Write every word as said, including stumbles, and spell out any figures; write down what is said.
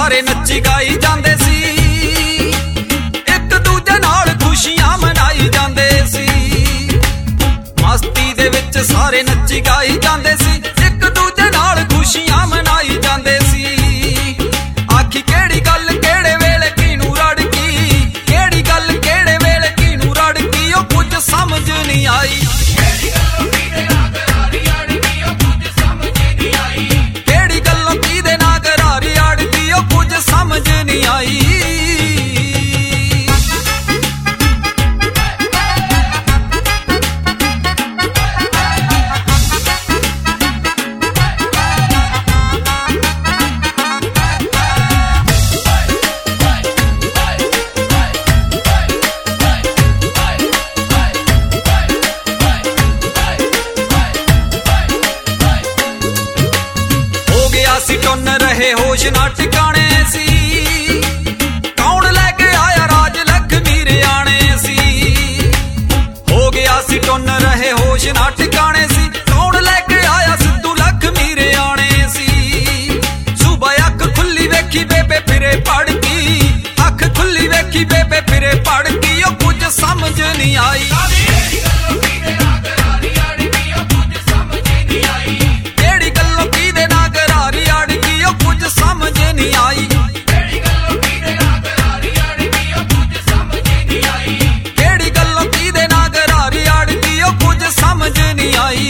ਸਾਰੇ ਨੱਚੀ ਗਾਈ ਜਾਂਦੇ ਸੀ, ਇੱਕ ਦੂਜੇ ਨਾਲ ਖੁਸ਼ੀਆਂ ਮਨਾਈ ਜਾਂਦੇ ਸੀ। ਮਸਤੀ ਦੇ ਵਿੱਚ ਸਾਰੇ ਨੱਚੀ ਗਾਈ ਜਾਂਦੇ ਸੀ, ਇੱਕ ਦੂਜੇ ਨਾਲ ਖੁਸ਼ੀਆਂ ਮਨਾਈ ਜਾਂਦੇ ਸੀ। ਆਖੀ ਕਿਹੜੀ ਗੱਲ ਕਿਹੜੇ ਵੇਲੇ ਕਿਹਨੂੰ ਰੜਕੀ, ਕਿਹੜੀ ਗੱਲ ਕਿਹੜੇ ਵੇਲੇ ਕਿਹਨੂੰ ਰੜਕੀ, ਉਹ ਕੁਝ ਸਮਝ ਨਹੀਂ ਆਈ। ਕਿਹੜੀ ਗੱਲੋਂ ਕਿਹਦੇ ਨਾਲ ਗਰਾਰੀ ਅੜਕੀ, ਉਹ ਕੁਝ ਸਮਝ ਨਹੀਂ ਆਈ। ਅਸੀਂ ਟੁੰਨ ਰਹੇ ਹੋਸ਼ ਨਾ ਟਿਕਾਣੇ ਸੀ, ਕੌਣ ਲੈ ਕੇ ਆਇਆ ਰਾਜ ਲਖਮੀ ਰਿਆਣੇ ਸੀ। ਹੋ ਗਿਆ ਸੀ ਟੁੰਨ ਰਹੇ ਹੋਸ਼ ਨਾ ਟਿਕਾਣੇ ਸੀ, ਕੌਣ ਲੈ ਕੇ ਆਇਆ ਸਿੱਧੂ ਲਖਮੀ ਰਿਆਣੇ ਸੀ। ਸੁਬਾ ਅੱਖ ਖੁੱਲੀ ਵੇਖੀ ਬੇਬੇ ਫਿਰੇ ਪੜਕੀ, ਅੱਖ ਖੁੱਲੀ ਵੇਖੀ ਬੇਬੇ ਫਿਰੇ ਪੜਕੀ, ਉਹ ਕੁਝ ਸਮਝ ਨਹੀਂ ਆਈ। ਕਿਹੜੀ ਗੱਲੋਂ ਕਿਹਦੇ ਨਾਲ ਗਰਾਰੀ ਅੜਕੀ, ਉਹ ਕੁਝ ਸਮਝ ਨਹੀਂ ਆਈ। ਕਿਹੜੀ ਗੱਲੋਂ ਕਿਹਦੇ ਨਾਲ ਗਰਾਰੀ ਅੜਕੀ, ਉਹ ਕੁਝ ਸਮਝ ਨਹੀਂ ਆਈ।